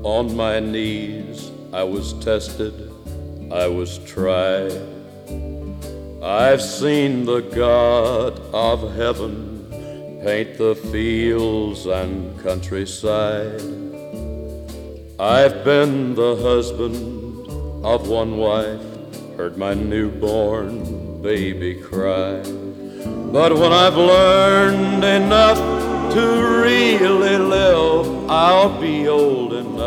On my knees I was tested, I was tried. I've seen the God of heaven paint the fields and countryside. I've been the husband of one wife, heard my newborn baby cry. But when I've learned enough to really live, I'll be old enough